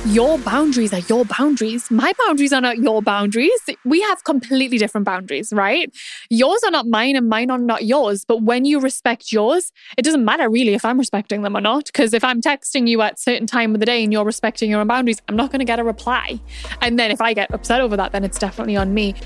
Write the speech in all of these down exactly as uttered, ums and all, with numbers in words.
Your boundaries are your boundaries. My boundaries are not your boundaries. We have completely different boundaries, right? Yours are not mine and mine are not yours. But when you respect yours, it doesn't matter really if I'm respecting them or not. Because if I'm texting you at a certain time of the day and you're respecting your own boundaries, I'm not going to get a reply. And then if I get upset over that, then it's definitely on me.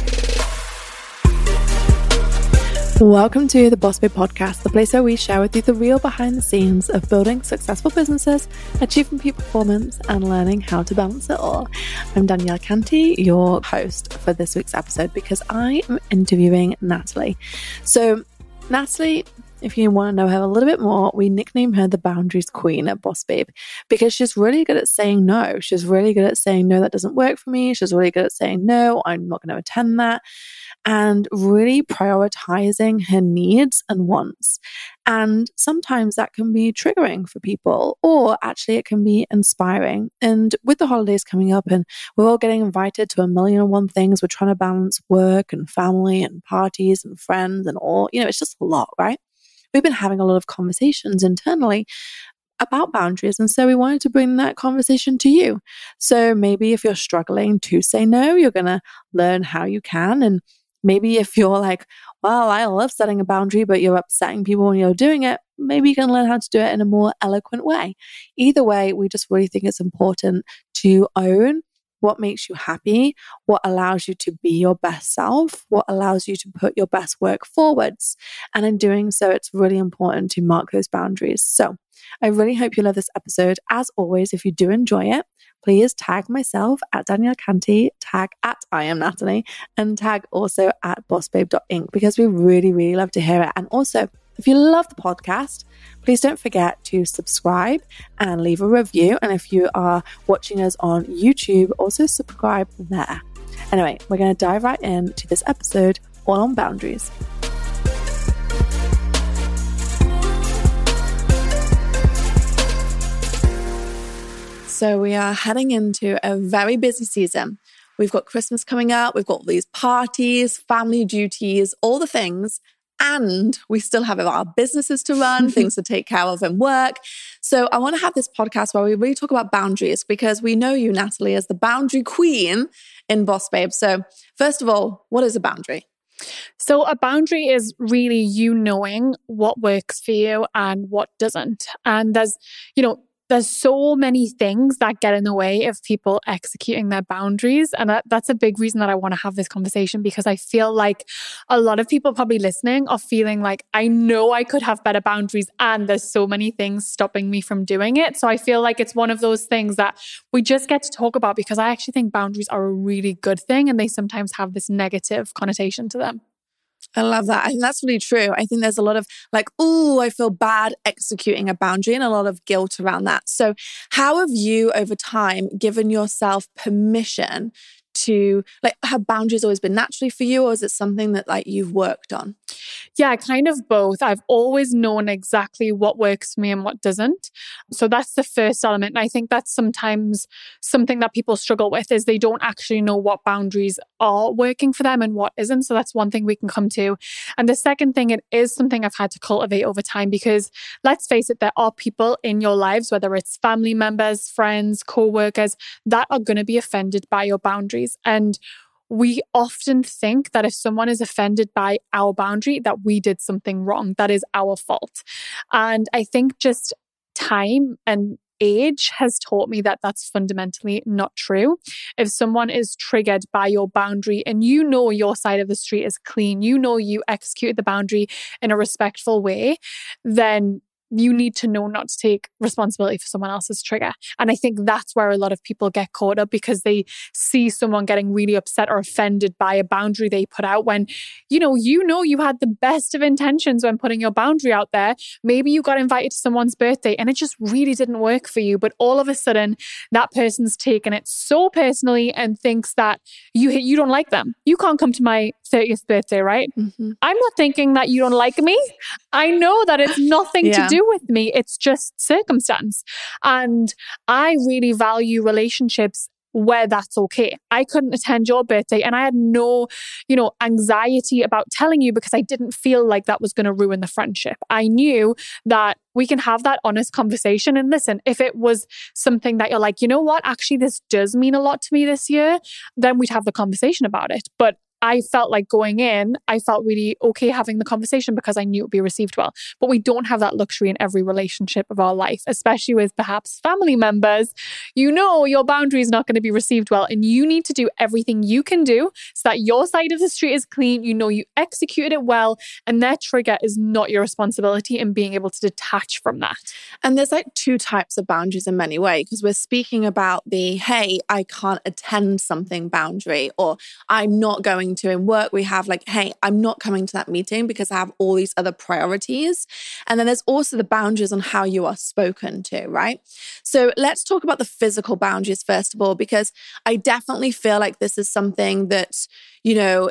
Welcome to the Boss Babe Podcast, the place where we share with you the real behind the scenes of building successful businesses, achieving peak performance, and learning how to balance it all. I'm Danielle Canty, your host for this week's episode, because I am interviewing Natalie. So Natalie, if you want to know her a little bit more, we nickname her the Boundaries Queen at Boss Babe because she's really good at saying no. She's really good at saying, no, that doesn't work for me. She's really good at saying, no, I'm not going to attend that. And really prioritizing her needs and wants. And sometimes that can be triggering for people, or actually it can be inspiring. And with the holidays coming up and we're all getting invited to a million and one things, we're trying to balance work and family and parties and friends and all, you know, it's just a lot, right? We've been having a lot of conversations internally about boundaries. And so we wanted to bring that conversation to you. So maybe if you're struggling to say no, you're going to learn how you can. And maybe if you're like, well, I love setting a boundary, but you're upsetting people when you're doing it, maybe you can learn how to do it in a more eloquent way. Either way, we just really think it's important to own what makes you happy, what allows you to be your best self, what allows you to put your best work forwards. And in doing so, it's really important to mark those boundaries. So I really hope you love this episode. As always, if you do enjoy it, please tag myself at Danielle Canty, tag at I am Natalie, and tag also at bossbabe dot inc because we really, really love to hear it. And also, if you love the podcast, please don't forget to subscribe and leave a review. And if you are watching us on YouTube, also subscribe there. Anyway, we're going to dive right into this episode all on boundaries. So we are heading into a very busy season. We've got Christmas coming up. We've got all these parties, family duties, all the things. And we still have our businesses to run, things to take care of and work. So I want to have this podcast where we really talk about boundaries because we know you, Natalie, as the boundary queen in Boss Babe. So first of all, what is a boundary? So a boundary is really you knowing what works for you and what doesn't. And there's, you know, There's so many things that get in the way of people executing their boundaries. And that, that's a big reason that I want to have this conversation because I feel like a lot of people probably listening are feeling like, I know I could have better boundaries and there's so many things stopping me from doing it. So I feel like it's one of those things that we just get to talk about because I actually think boundaries are a really good thing and they sometimes have this negative connotation to them. I love that. I think that's really true. I think there's a lot of like, oh, I feel bad executing a boundary and a lot of guilt around that. So how have you over time given yourself permission to like have boundaries always been naturally for you or is it something that like you've worked on? Yeah, kind of both. I've always known exactly what works for me and what doesn't. So that's the first element. And I think that's sometimes something that people struggle with is they don't actually know what boundaries are working for them and what isn't. So that's one thing we can come to. And the second thing, it is something I've had to cultivate over time because let's face it, there are people in your lives, whether it's family members, friends, co-workers, that are going to be offended by your boundaries. And we often think that if someone is offended by our boundary, that we did something wrong, that is our fault. And I think just time and age has taught me that that's fundamentally not true. If someone is triggered by your boundary and you know your side of the street is clean, you know you executed the boundary in a respectful way, then you need to know not to take responsibility for someone else's trigger. And I think that's where a lot of people get caught up because they see someone getting really upset or offended by a boundary they put out when, you know, you know, you had the best of intentions when putting your boundary out there. Maybe you got invited to someone's birthday and it just really didn't work for you. But all of a sudden that person's taken it so personally and thinks that you, you don't like them. You can't come to my thirtieth birthday, right? Mm-hmm. I'm not thinking that you don't like me. I know that it's nothing yeah. to do with me. It's just circumstance. And I really value relationships where that's okay. I couldn't attend your birthday and I had no, you know, anxiety about telling you because I didn't feel like that was going to ruin the friendship. I knew that we can have that honest conversation. And listen, if it was something that you're like, you know what, actually, this does mean a lot to me this year, then we'd have the conversation about it. But I felt like going in, I felt really okay having the conversation because I knew it would be received well. But we don't have that luxury in every relationship of our life, especially with perhaps family members. You know your boundary is not going to be received well, and you need to do everything you can do so that your side of the street is clean. You know you executed it well, and their trigger is not your responsibility, and being able to detach from that. And there's like two types of boundaries in many ways, because we're speaking about the, hey, I can't attend something boundary, or I'm not going to. In work, we have like, hey, I'm not coming to that meeting because I have all these other priorities. And then there's also the boundaries on how you are spoken to, right? So let's talk about the physical boundaries first of all, because I definitely feel like this is something that, you know,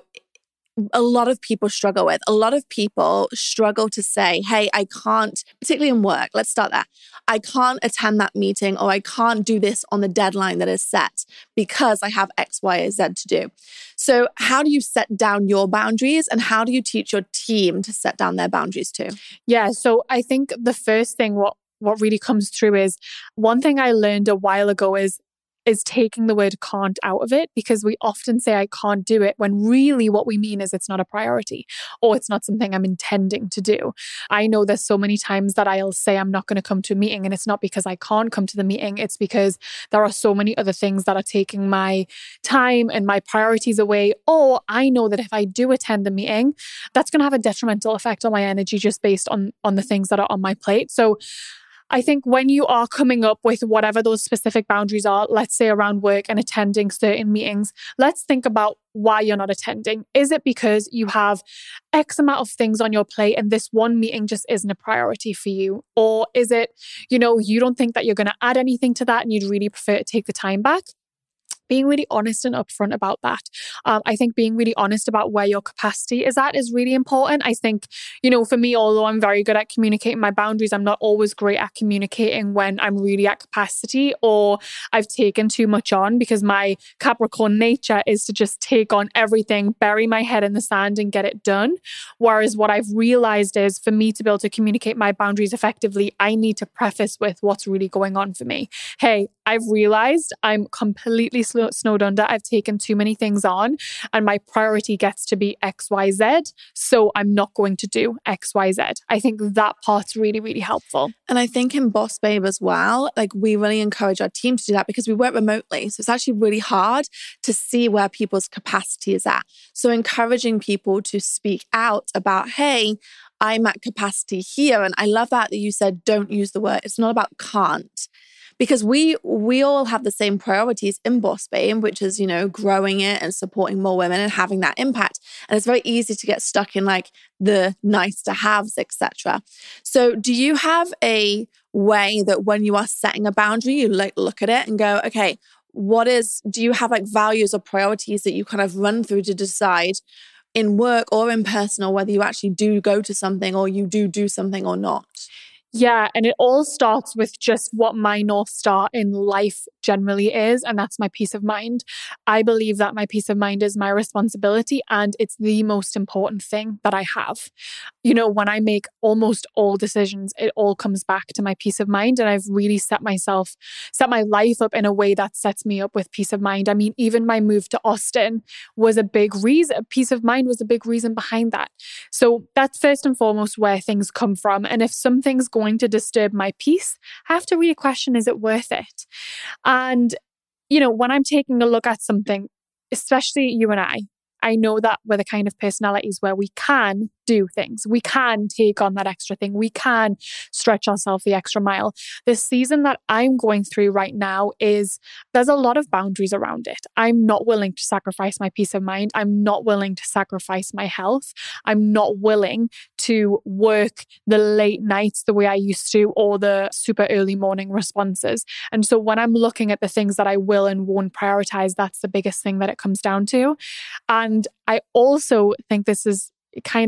a lot of people struggle with. A lot of people struggle to say, hey, I can't, particularly in work, let's start there. I can't attend that meeting, or I can't do this on the deadline that is set because I have X, Y, or Z to do. So how do you set down your boundaries, and how do you teach your team to set down their boundaries too? Yeah, so I think the first thing, what what really comes through is, one thing I learned a while ago is is taking the word can't out of it, because we often say I can't do it when really what we mean is it's not a priority, or it's not something I'm intending to do. I know there's so many times that I'll say I'm not going to come to a meeting, and it's not because I can't come to the meeting. It's because there are so many other things that are taking my time and my priorities away. Or I know that if I do attend the meeting, that's going to have a detrimental effect on my energy just based on, on the things that are on my plate. So I think when you are coming up with whatever those specific boundaries are, let's say around work and attending certain meetings, let's think about why you're not attending. Is it because you have X amount of things on your plate and this one meeting just isn't a priority for you? Or is it, you know, you don't think that you're going to add anything to that and you'd really prefer to take the time back? Being really honest and upfront about that. Um, I think being really honest about where your capacity is at is really important. I think, you know, for me, although I'm very good at communicating my boundaries, I'm not always great at communicating when I'm really at capacity or I've taken too much on, because my Capricorn nature is to just take on everything, bury my head in the sand and get it done. Whereas what I've realized is, for me to be able to communicate my boundaries effectively, I need to preface with what's really going on for me. Hey, I've realized I'm completely slow snowed under. I've taken too many things on and my priority gets to be X, Y, Z. So I'm not going to do X, Y, Z. I think that part's really, really helpful. And I think in Boss Babe as well, like we really encourage our team to do that because we work remotely. So it's actually really hard to see where people's capacity is at. So encouraging people to speak out about, hey, I'm at capacity here. And I love that that you said, don't use the word. It's not about can't. Because we we all have the same priorities in Boss Babe, which is, you know, growing it and supporting more women and having that impact. And it's very easy to get stuck in like the nice to haves, et cetera. So do you have a way that when you are setting a boundary, you like look at it and go, okay, what is, do you have like values or priorities that you kind of run through to decide in work or in personal, whether you actually do go to something or you do do something or not? Yeah, and it all starts with just what my North Star in life generally is, and that's my peace of mind. I believe that my peace of mind is my responsibility, and it's the most important thing that I have. You know, when I make almost all decisions, it all comes back to my peace of mind, and I've really set myself, set my life up in a way that sets me up with peace of mind. I mean, even my move to Austin was a big reason. Peace of mind was a big reason behind that. So that's first and foremost where things come from. And if something's going to disturb my peace, I have to really question, is it worth it? And, you know, when I'm taking a look at something, especially you and I, I know that we're the kind of personalities where we can do things. We can take on that extra thing. We can stretch ourselves the extra mile. This season that I'm going through right now is, there's a lot of boundaries around it. I'm not willing to sacrifice my peace of mind. I'm not willing to sacrifice my health. I'm not willing to work the late nights the way I used to, or the super early morning responses. And so when I'm looking at the things that I will and won't prioritize, that's the biggest thing that it comes down to. And I also think this is kind of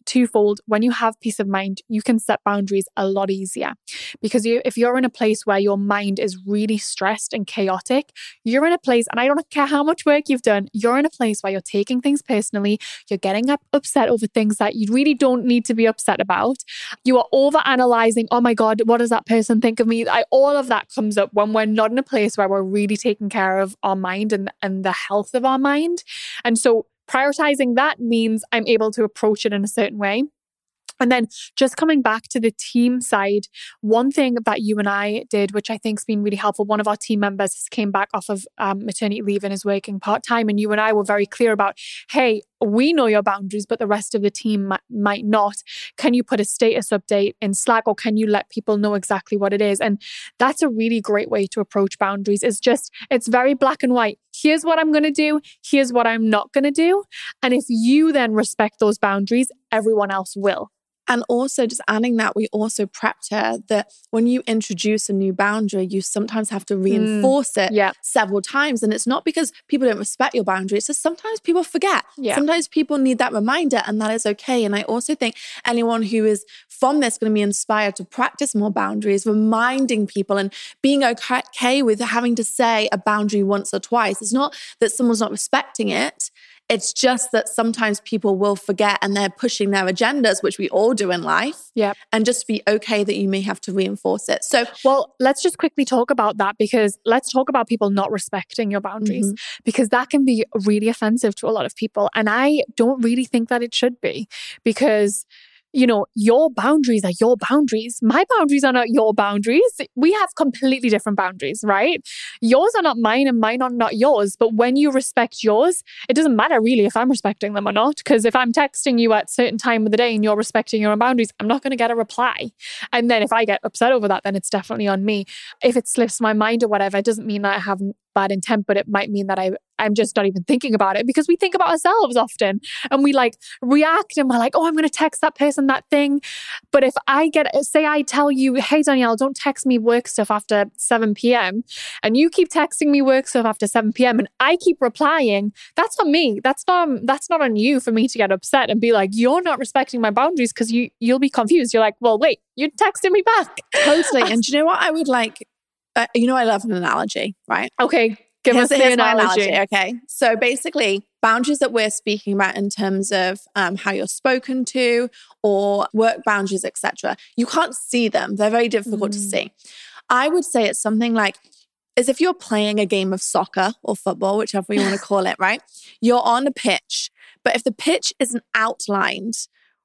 twofold. When you have peace of mind, you can set boundaries a lot easier, because you, if you're in a place where your mind is really stressed and chaotic, you're in a place, and I don't care how much work you've done, you're in a place where you're taking things personally. You're getting up, upset over things that you really don't need to be upset about. You are over analyzing. Oh my God, what does that person think of me? I, all of that comes up when we're not in a place where we're really taking care of our mind and, and the health of our mind. And so prioritizing that means I'm able to approach it in a certain way. And then just coming back to the team side, one thing that you and I did, which I think has been really helpful, one of our team members came back off of um, maternity leave and is working part-time. And you and I were very clear about, hey, we know your boundaries, but the rest of the team m- might not. Can you put a status update in Slack, or can you let people know exactly what it is? And that's a really great way to approach boundaries. It's just, it's very black and white. Here's what I'm going to do. Here's what I'm not going to do. And if you then respect those boundaries, everyone else will. And also just adding that, we also prepped her that when you introduce a new boundary, you sometimes have to reinforce mm, it yeah. several times. And it's not because people don't respect your boundary. It's just sometimes people forget. Yeah. Sometimes people need that reminder, and that is okay. And I also think anyone who is from this going to be inspired to practice more boundaries, reminding people and being okay with having to say a boundary once or twice. It's not that someone's not respecting it. It's just that sometimes people will forget and they're pushing their agendas, which we all do in life. Yeah. And just be okay that you may have to reinforce it. So, well, let's just quickly talk about that, because let's talk about people not respecting your boundaries, mm-hmm. because that can be really offensive to a lot of people. And I don't really think that it should be, because you know, your boundaries are your boundaries. My boundaries are not your boundaries. We have completely different boundaries, right? Yours are not mine and mine are not yours. But when you respect yours, it doesn't matter really if I'm respecting them or not. Because if I'm texting you at a certain time of the day and you're respecting your own boundaries, I'm not going to get a reply. And then if I get upset over that, then it's definitely on me. If it slips my mind or whatever, it doesn't mean that I have bad intent, but it might mean that I, I'm just not even thinking about it, because we think about ourselves often and we like react and we're like, oh, I'm going to text that person that thing. But if I get, say I tell you, hey, Danielle, don't text me work stuff after seven p.m. and you keep texting me work stuff after seven p.m. and I keep replying, that's on me. That's not, that's not on you for me to get upset and be like, you're not respecting my boundaries, because you, you'll be confused. You're like, well, wait, you're texting me back. Totally. And do you know what I would like? Uh, you know, I love an analogy, right? Okay. Give here's, us the here's analogy. My analogy. Okay. So basically, boundaries that we're speaking about in terms of um, how you're spoken to, or work boundaries, et cetera, you can't see them. They're very difficult mm. to see. I would say it's something like, as if you're playing a game of soccer or football, whichever you want to call it, right? You're on a pitch, but if the pitch isn't outlined,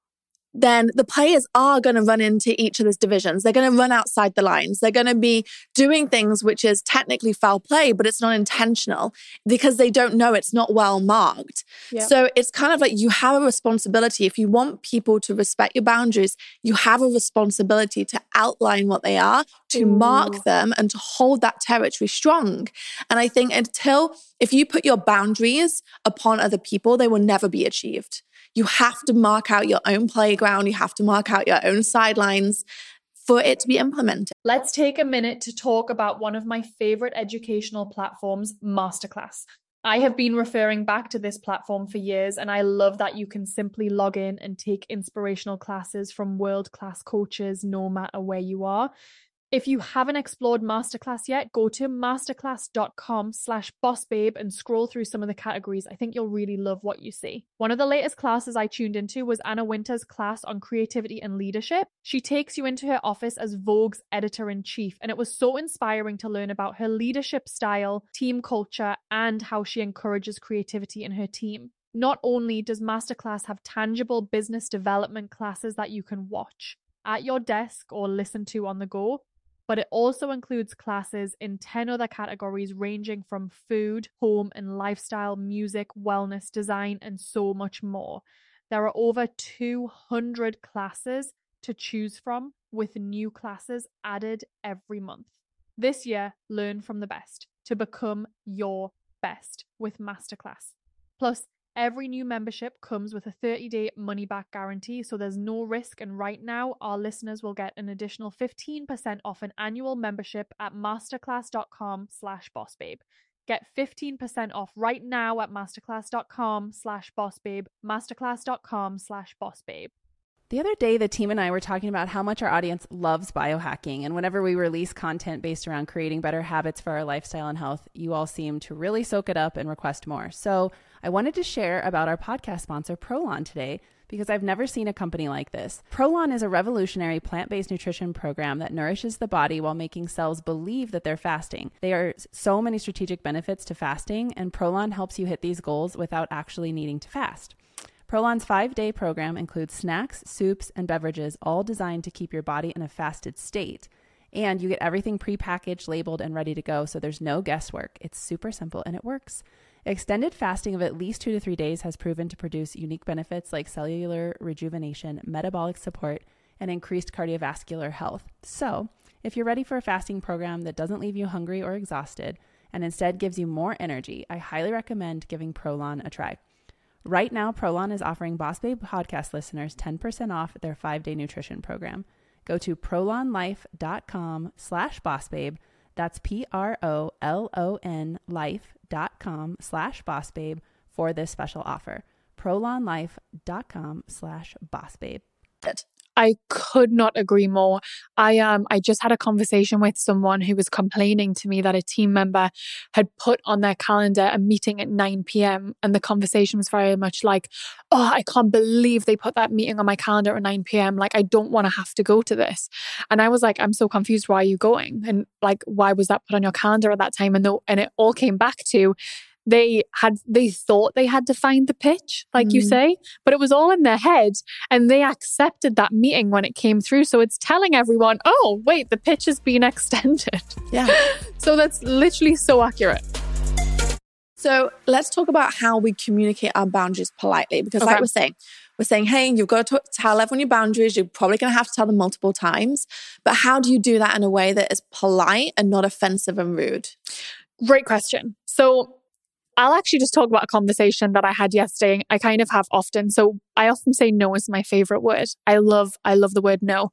then the players are going to run into each other's divisions. They're going to run outside the lines. They're going to be doing things which is technically foul play, but it's not intentional because they don't know, it's not well marked. Yep. So it's kind of like you have a responsibility. If you want people to respect your boundaries, you have a responsibility to outline what they are, to Ooh. mark them, and to hold that territory strong. And I think until, if you put your boundaries upon other people, they will never be achieved. You have to mark out your own playground. You have to mark out your own sidelines for it to be implemented. Let's take a minute to talk about one of my favorite educational platforms, Masterclass. I have been referring back to this platform for years, and I love that you can simply log in and take inspirational classes from world-class coaches no matter where you are. If you haven't explored Masterclass yet, go to masterclass.com slash bossbabe and scroll through some of the categories. I think you'll really love what you see. One of the latest classes I tuned into was Anna Wintour's class on creativity and leadership. She takes you into her office as Vogue's editor-in-chief, and it was so inspiring to learn about her leadership style, team culture, and how she encourages creativity in her team. Not only does Masterclass have tangible business development classes that you can watch at your desk or listen to on the go, but it also includes classes in ten other categories ranging from food, home and lifestyle, music, wellness, design, and so much more. There are over two hundred classes to choose from, with new classes added every month. This year, learn from the best to become your best with Masterclass. Plus, every new membership comes with a thirty-day money-back guarantee, so there's no risk. And right now, our listeners will get an additional fifteen percent off an annual membership at masterclass.com slash bossbabe. Get fifteen percent off right now at masterclass.com slash bossbabe, masterclass.com slash bossbabe. The other day, the team and I were talking about how much our audience loves biohacking. And whenever we release content based around creating better habits for our lifestyle and health, you all seem to really soak it up and request more. So I wanted to share about our podcast sponsor, Prolon, today, because I've never seen a company like this. Prolon is a revolutionary plant-based nutrition program that nourishes the body while making cells believe that they're fasting. There are so many strategic benefits to fasting, and Prolon helps you hit these goals without actually needing to fast. Prolon's five-day program includes snacks, soups, and beverages, all designed to keep your body in a fasted state. And you get everything pre-packaged, labeled, and ready to go, so there's no guesswork. It's super simple, and it works. Extended fasting of at least two to three days has proven to produce unique benefits like cellular rejuvenation, metabolic support, and increased cardiovascular health. So, if you're ready for a fasting program that doesn't leave you hungry or exhausted, and instead gives you more energy, I highly recommend giving Prolon a try. Right now, Prolon is offering Boss Babe podcast listeners ten percent off their five-day nutrition program. Go to prolonlife.com slash bossbabe. That's P-R-O-L-O-N life.com slash bossbabe for this special offer. prolonlife.com slash bossbabe. I could not agree more. I um I just had a conversation with someone who was complaining to me that a team member had put on their calendar a meeting at nine p.m. and the conversation was very much like, oh, I can't believe they put that meeting on my calendar at nine p.m. Like, I don't want to have to go to this. And I was like, I'm so confused. Why are you going? And like, why was that put on your calendar at that time? And, the, and it all came back to They had, they thought they had to find the pitch, like mm. you say, but it was all in their head and they accepted that meeting when it came through. So it's telling everyone, oh, wait, the pitch has been extended. Yeah. So that's literally so accurate. So let's talk about how we communicate our boundaries politely, because okay. like we're saying, we're saying, hey, you've got to tell everyone your boundaries. You're probably going to have to tell them multiple times. But how do you do that in a way that is polite and not offensive and rude? Great question. So I'll actually just talk about a conversation that I had yesterday. I kind of have often. So I often say no is my favorite word. I love, I love the word no.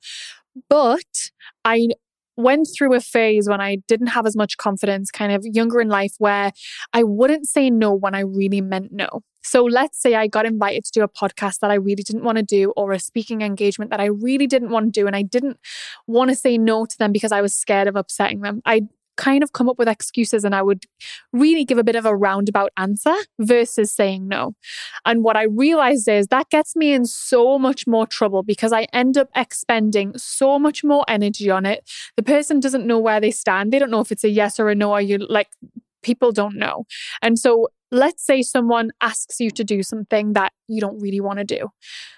But I went through a phase when I didn't have as much confidence, kind of younger in life, where I wouldn't say no when I really meant no. So let's say I got invited to do a podcast that I really didn't want to do, or a speaking engagement that I really didn't want to do. And I didn't want to say no to them because I was scared of upsetting them. I kind of come up with excuses and I would really give a bit of a roundabout answer versus saying no. And what I realized is that gets me in so much more trouble because I end up expending so much more energy on it. The person doesn't know where they stand. They don't know if it's a yes or a no, or you like, people don't know. And so let's say someone asks you to do something that you don't really want to do.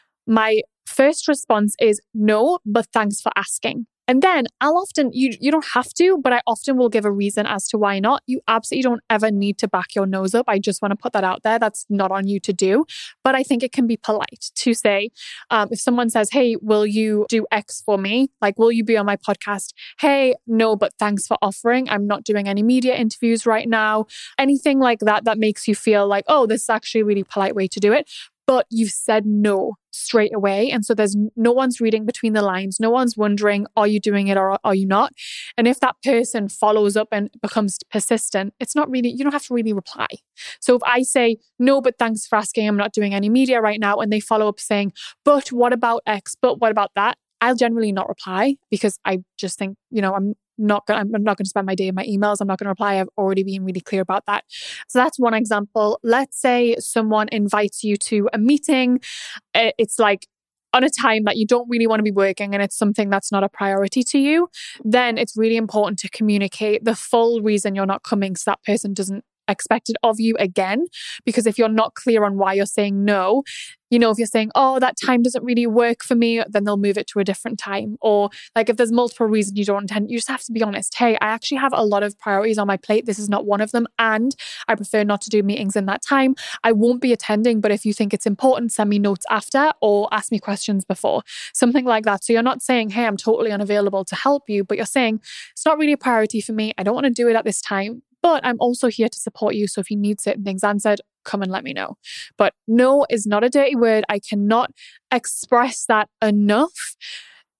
My first response is no, but thanks for asking. And then I'll often, you you don't have to, but I often will give a reason as to why not. You absolutely don't ever need to back your nose up. I just want to put that out there. That's not on you to do. But I think it can be polite to say, um, if someone says, hey, will you do X for me? Like, will you be on my podcast? Hey, no, but thanks for offering. I'm not doing any media interviews right now. Anything like that, that makes you feel like, oh, this is actually a really polite way to do it. But you've said no straight away. And so there's no one's reading between the lines. No one's wondering, are you doing it or are you not? And if that person follows up and becomes persistent, it's not really, you don't have to really reply. So if I say, no, but thanks for asking, I'm not doing any media right now. And they follow up saying, but what about X? But what about that? I'll generally not reply because I just think, you know, I'm not going I'm not going to spend my day in my emails. I'm not going to reply. I've already been really clear about that. So that's one example. Let's say someone invites you to a meeting. It's like on a time that you don't really want to be working and it's something that's not a priority to you. Then it's really important to communicate the full reason you're not coming so that person doesn't expect it of you again. Because if you're not clear on why you're saying no, you know, if you're saying, oh, that time doesn't really work for me, then they'll move it to a different time. Or like if there's multiple reasons you don't attend, you just have to be honest. Hey, I actually have a lot of priorities on my plate. This is not one of them. And I prefer not to do meetings in that time. I won't be attending, but if you think it's important, send me notes after or ask me questions before. Something like that. So you're not saying, hey, I'm totally unavailable to help you, but you're saying, it's not really a priority for me. I don't want to do it at this time. But I'm also here to support you. So if you need certain things answered, come and let me know. But no is not a dirty word. I cannot express that enough.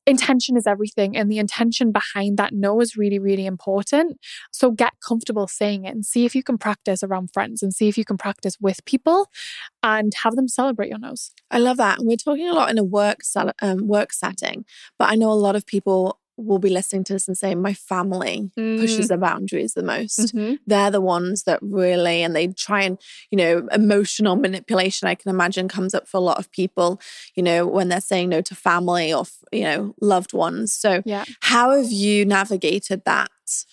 intention is everything. And the intention behind that no is really, really important. So get comfortable saying it and see if you can practice around friends and see if you can practice with people and have them celebrate your no's. I love that. And we're talking a lot in a work, um, work setting, but I know a lot of people will be listening to this and say, my family mm. pushes the boundaries the most. Mm-hmm. They're the ones that really, and they try and, you know, emotional manipulation, I can imagine, comes up for a lot of people, you know, when they're saying no to family or, you know, loved ones. So yeah. How have you navigated that?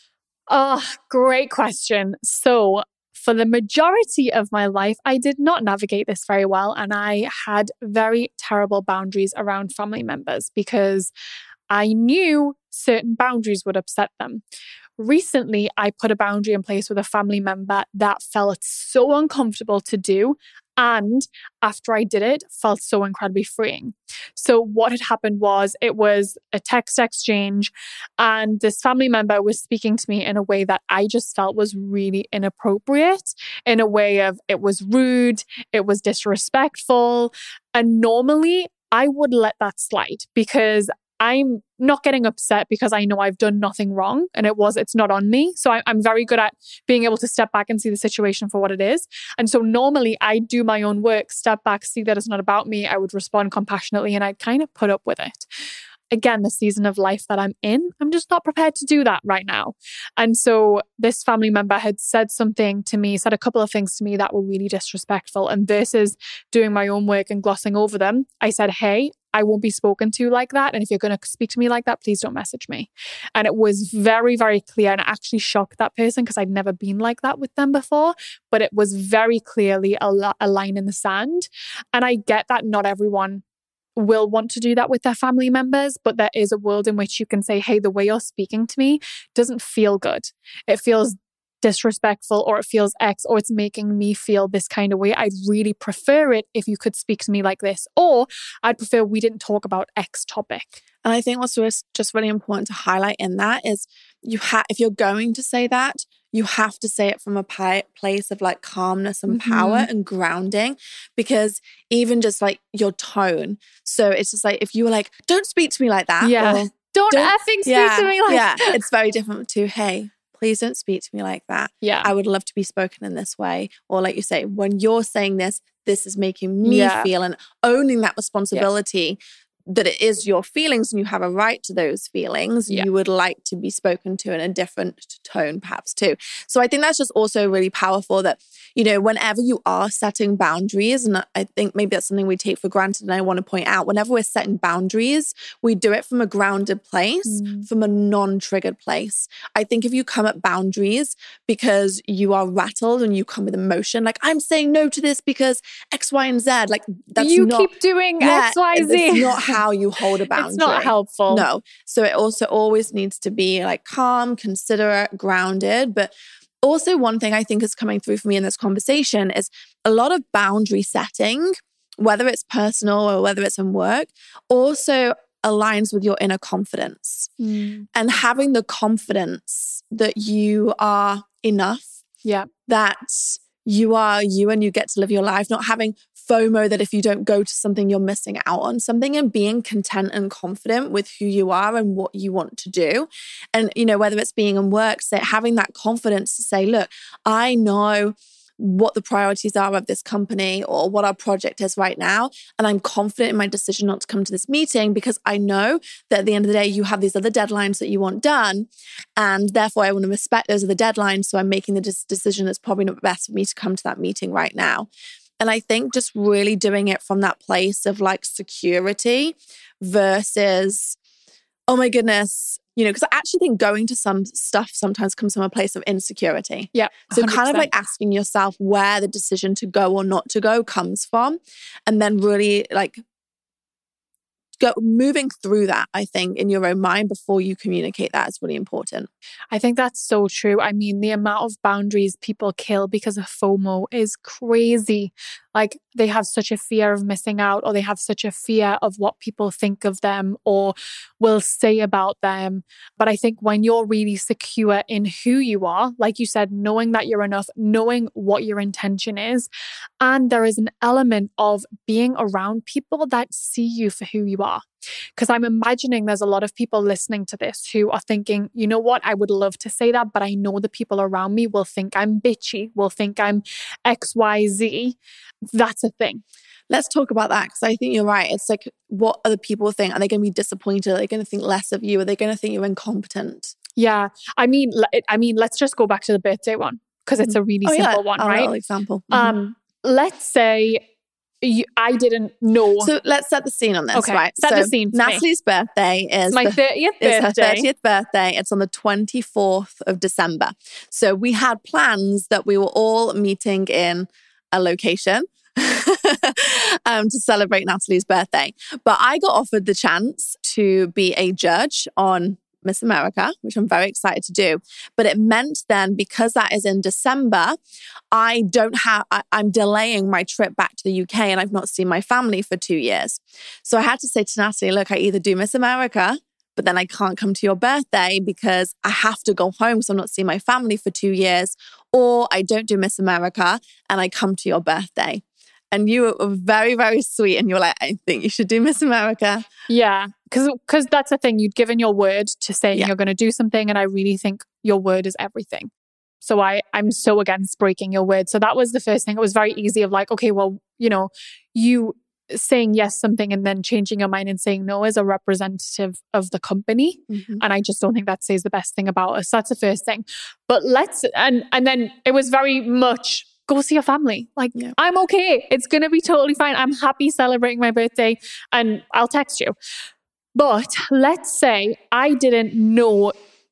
Oh, great question. So for the majority of my life, I did not navigate this very well. And I had very terrible boundaries around family members because I knew certain boundaries would upset them. Recently, I put a boundary in place with a family member that felt so uncomfortable to do. And after I did it, felt so incredibly freeing. So what had happened was it was a text exchange and this family member was speaking to me in a way that I just felt was really inappropriate, in a way of it was rude, it was disrespectful. And normally I would let that slide because I'm not getting upset because I know I've done nothing wrong and it was, it's not on me. So I, I'm very good at being able to step back and see the situation for what it is. And so normally I do my own work, step back, see that it's not about me. I would respond compassionately and I'd kind of put up with it. Again, the season of life that I'm in, I'm just not prepared to do that right now. And so this family member had said something to me, said a couple of things to me that were really disrespectful. And versus doing my own work and glossing over them, I said, hey, I won't be spoken to like that. And if you're going to speak to me like that, please don't message me. And it was very, very clear. And it actually shocked that person because I'd never been like that with them before. But it was very clearly a, a line in the sand. And I get that not everyone will want to do that with their family members, but there is a world in which you can say, hey, the way you're speaking to me doesn't feel good. It feels disrespectful or it feels X or it's making me feel this kind of way. I'd really prefer it if you could speak to me like this, or I'd prefer we didn't talk about X topic. And I think what's just really important to highlight in that is you have, if you're going to say that, you have to say it from a pi- place of like calmness and mm-hmm. power and grounding, because even just like your tone. So it's just like, if you were like, don't speak to me like that. Yeah. Or, don't, don't effing speak yeah, to me like yeah. that. It's very different to, hey, please don't speak to me like that. Yeah. I would love to be spoken in this way. Or like you say, when you're saying this, this is making me yeah. feel, and owning that responsibility yeah. that it is your feelings and you have a right to those feelings. Yeah. You would like to be spoken to in a different tone perhaps too. So I think that's just also really powerful that, you know, whenever you are setting boundaries, and I think maybe that's something we take for granted, and I want to point out, whenever we're setting boundaries, we do it from a grounded place, mm. from a non-triggered place. I think if you come at boundaries because you are rattled and you come with emotion, like I'm saying no to this because X, Y, and Z, like that's you not, keep doing yeah, X, Y, Z. It's not how you hold a boundary. It's not helpful. No. So it also always needs to be like calm, considerate, grounded. But also one thing I think is coming through for me in this conversation is a lot of boundary setting, whether it's personal or whether it's in work, also aligns with your inner confidence mm. and having the confidence that you are enough, yeah, that you are you and you get to live your life, not having FOMO that if you don't go to something, you're missing out on something, and being content and confident with who you are and what you want to do. And, you know, whether it's being in work, so having that confidence to say, look, I know what the priorities are of this company or what our project is right now. And I'm confident in my decision not to come to this meeting because I know that at the end of the day, you have these other deadlines that you want done. And therefore I want to respect those other deadlines. So I'm making the decision that's probably not best for me to come to that meeting right now. And I think just really doing it from that place of like security versus, oh my goodness, you know, because I actually think going to some stuff sometimes comes from a place of insecurity. Yeah. So one hundred percent. Kind of like asking yourself where the decision to go or not to go comes from, and then really like go moving through that, I think, in your own mind before you communicate that is really important. I think that's so true. I mean, the amount of boundaries people kill because of FOMO is crazy. Like they have such a fear of missing out, or they have such a fear of what people think of them or will say about them. But I think when you're really secure in who you are, like you said, knowing that you're enough, knowing what your intention is, and there is an element of being around people that see you for who you are. Because I'm imagining there's a lot of people listening to this who are thinking, you know what, I would love to say that, but I know the people around me will think I'm bitchy, will think I'm X Y Z. That's a thing. Let's talk about that, because I think you're right. It's like, what other people think? Are they going to be disappointed? Are they going to think less of you? Are they going to think you're incompetent? Yeah. I mean, I mean, let's just go back to the birthday one, because it's a really oh, simple yeah. one, Our right? little example. Mm-hmm. Um, let's say you, I didn't know. So let's set the scene on this, okay. right? Set so the scene for Natalie's me. birthday is it's my the, thirtieth birthday. It's her thirtieth birthday. It's on the twenty-fourth of December. So we had plans that we were all meeting in a location um, to celebrate Natalie's birthday. But I got offered the chance to be a judge on Miss America, which I'm very excited to do. But it meant then, because that is in December, I don't have, I, I'm delaying my trip back to the U K, and I've not seen my family for two years. So I had to say to Natalie, look, I either do Miss America, but then I can't come to your birthday because I have to go home because I'm not seeing my family for two years, or I don't do Miss America and I come to your birthday. And you were very, very sweet. And you were like, I think you should do Miss America. Yeah, because because that's the thing. You'd given your word to saying Yeah. you're going to do something. And I really think your word is everything. So I, I'm so against breaking your word. So that was the first thing. It was very easy of like, okay, well, you know, you saying yes something and then changing your mind and saying no is a representative of the company. Mm-hmm. And I just don't think that says the best thing about us. That's the first thing. But let's, and and then it was very much, go see your family. Like, Yeah. I'm okay. It's going to be totally fine. I'm happy celebrating my birthday and I'll text you. But let's say I didn't know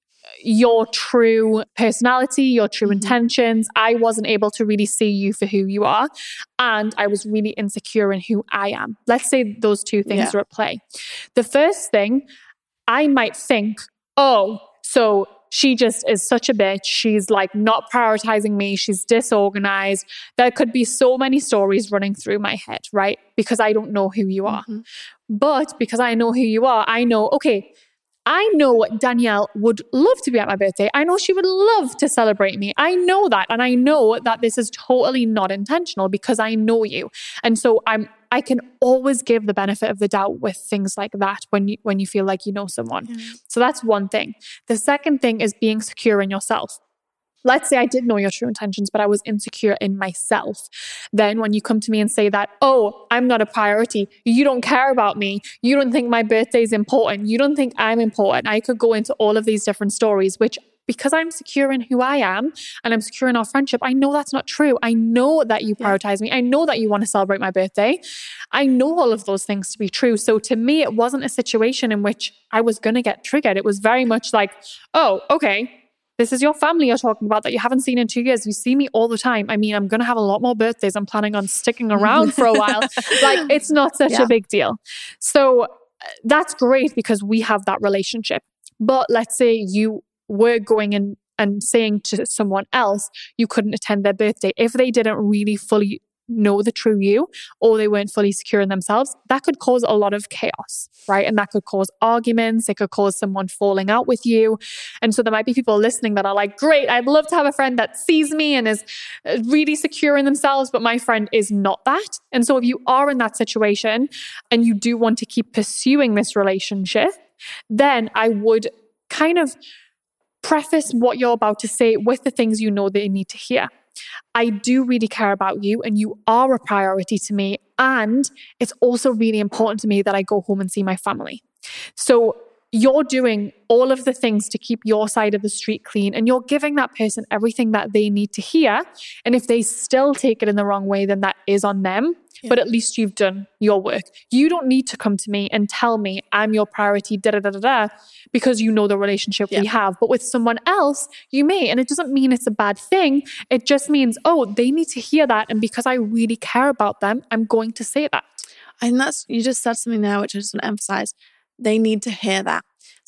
your true personality, your true Mm-hmm. intentions. I wasn't able to really see you for who you are. And I was really insecure in who I am. Let's say those two things Yeah. are at play. The first thing, I might think, oh, so she just is such a bitch. She's like not prioritizing me. She's disorganized. There could be so many stories running through my head, right? Because I don't know who you are. Mm-hmm. But because I know who you are, I know, okay, I know Danielle would love to be at my birthday. I know she would love to celebrate me. I know that. And I know that this is totally not intentional because I know you. And so I'm, I can always give the benefit of the doubt with things like that when you, when you feel like you know someone. Yeah. So that's one thing. The second thing is being secure in yourself. Let's say I did know your true intentions, but I was insecure in myself. Then when you come to me and say that, oh, I'm not a priority. You don't care about me. You don't think my birthday is important. You don't think I'm important. I could go into all of these different stories, which because I'm secure in who I am and I'm secure in our friendship, I know that's not true. I know that you prioritize me. I know that you want to celebrate my birthday. I know all of those things to be true. So to me, it wasn't a situation in which I was going to get triggered. It was very much like, oh, okay. This is your family you're talking about that you haven't seen in two years. You see me all the time. I mean, I'm going to have a lot more birthdays. I'm planning on sticking around for a while. Like, it's not such Yeah. a big deal. So that's great because we have that relationship. But let's say you were going in and saying to someone else you couldn't attend their birthday. If they didn't really fully know the true you, or they weren't fully secure in themselves, that could cause a lot of chaos, right? And that could cause arguments. It could cause someone falling out with you. And so there might be people listening that are like, great, I'd love to have a friend that sees me and is really secure in themselves, but my friend is not that. And so if you are in that situation and you do want to keep pursuing this relationship, then I would kind of preface what you're about to say with the things you know they need to hear. I do really care about you and you are a priority to me. And it's also really important to me that I go home and see my family. So you're doing all of the things to keep your side of the street clean and you're giving that person everything that they need to hear. And if they still take it in the wrong way, then that is on them. Yeah. But at least you've done your work. You don't need to come to me and tell me I'm your priority, da da da da da, because you know the relationship yeah. we have. But with someone else, you may. And it doesn't mean it's a bad thing. It just means, oh, they need to hear that. And because I really care about them, I'm going to say that. And that's, you just said something there, which I just want to emphasize. They need to hear that.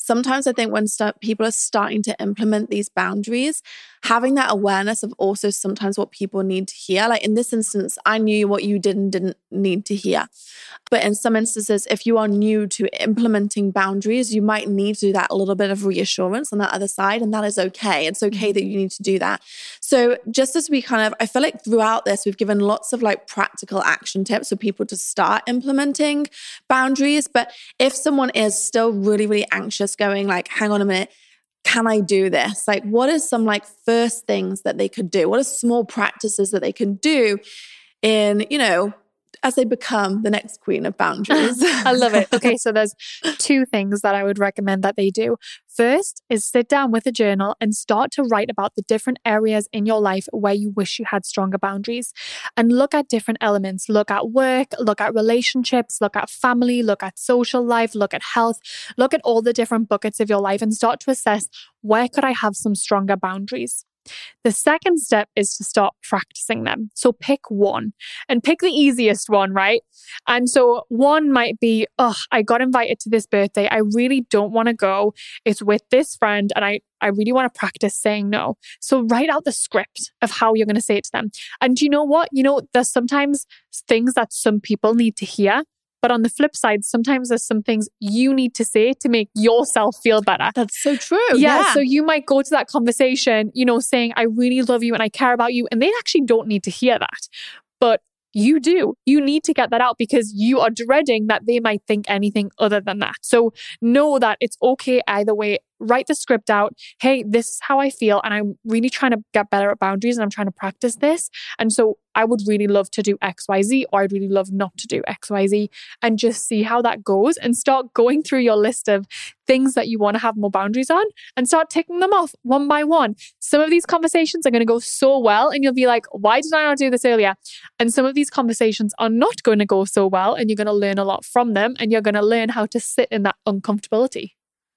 sometimes I think when st- people are starting to implement these boundaries, having that awareness of also sometimes what people need to hear. Like in this instance, I knew what you did and didn't need to hear. But in some instances, if you are new to implementing boundaries, you might need to do that a little bit of reassurance on that other side. And that is okay. It's okay that you need to do that. So just as we kind of, I feel like throughout this, we've given lots of like practical action tips for people to start implementing boundaries. But if someone is still really, really anxious going like, hang on a minute, can I do this? Like, what are some like first things that they could do? What are small practices that they can do in, you know, as they become the next queen of boundaries? I love it. Okay, so there's two things that I would recommend that they do. First is sit down with a journal and start to write about the different areas in your life where you wish you had stronger boundaries, and look at different elements. Look at work, look at relationships, look at family, look at social life, look at health, look at all the different buckets of your life and start to assess, where could I have some stronger boundaries? The second step is to start practicing them. So pick one and pick the easiest one, right? And so one might be, oh, I got invited to this birthday. I really don't want to go. It's with this friend and I, I really want to practice saying no. So write out the script of how you're going to say it to them. And you know what? You know, there's sometimes things that some people need to hear. But on the flip side, sometimes there's some things you need to say to make yourself feel better. That's so true. Yeah, yeah. So you might go to that conversation, you know, saying, I really love you and I care about you. And they actually don't need to hear that. But you do. You need to get that out because you are dreading that they might think anything other than that. So know that it's okay either way. Write the script out. Hey, this is how I feel. And I'm really trying to get better at boundaries and I'm trying to practice this. And so I would really love to do X Y Z, or I'd really love not to do X Y Z, and just see how that goes and start going through your list of things that you want to have more boundaries on and start ticking them off one by one. Some of these conversations are going to go so well and you'll be like, why did I not do this earlier? And some of these conversations are not going to go so well and you're going to learn a lot from them and you're going to learn how to sit in that uncomfortability.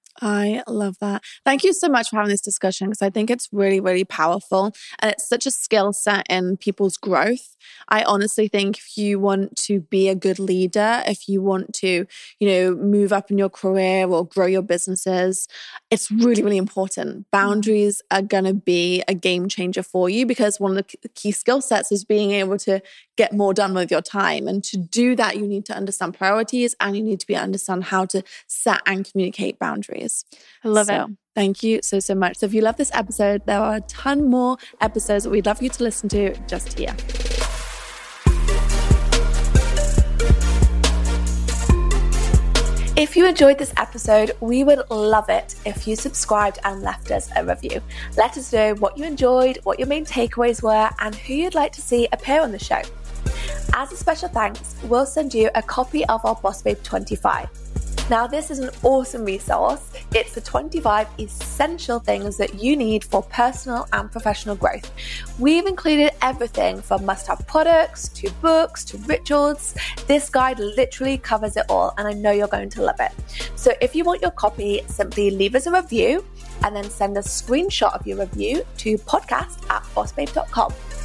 I love that. Thank you so much for having this discussion because I think it's really, really powerful and it's such a skill set in people's growth. I honestly think if you want to be a good leader, if you want to, you know, move up in your career or grow your businesses, it's really, really important. Boundaries are going to be a game changer for you because one of the key skill sets is being able to get more done with your time. And to do that, you need to understand priorities and you need to be understand how to set and communicate boundaries. I love so, it. Thank you so, so much. So if you love this episode, there are a ton more episodes that we'd love you to listen to just here. If you enjoyed this episode, we would love it if you subscribed and left us a review. Let us know what you enjoyed, what your main takeaways were, and who you'd like to see appear on the show. As a special thanks, we'll send you a copy of our Boss Babe twenty-five. Now, this is an awesome resource. It's the twenty-five essential things that you need for personal and professional growth. We've included everything from must-have products to books to rituals. This guide literally covers it all, and I know you're going to love it. So if you want your copy, simply leave us a review and then send a screenshot of your review to podcast at boss babe dot com.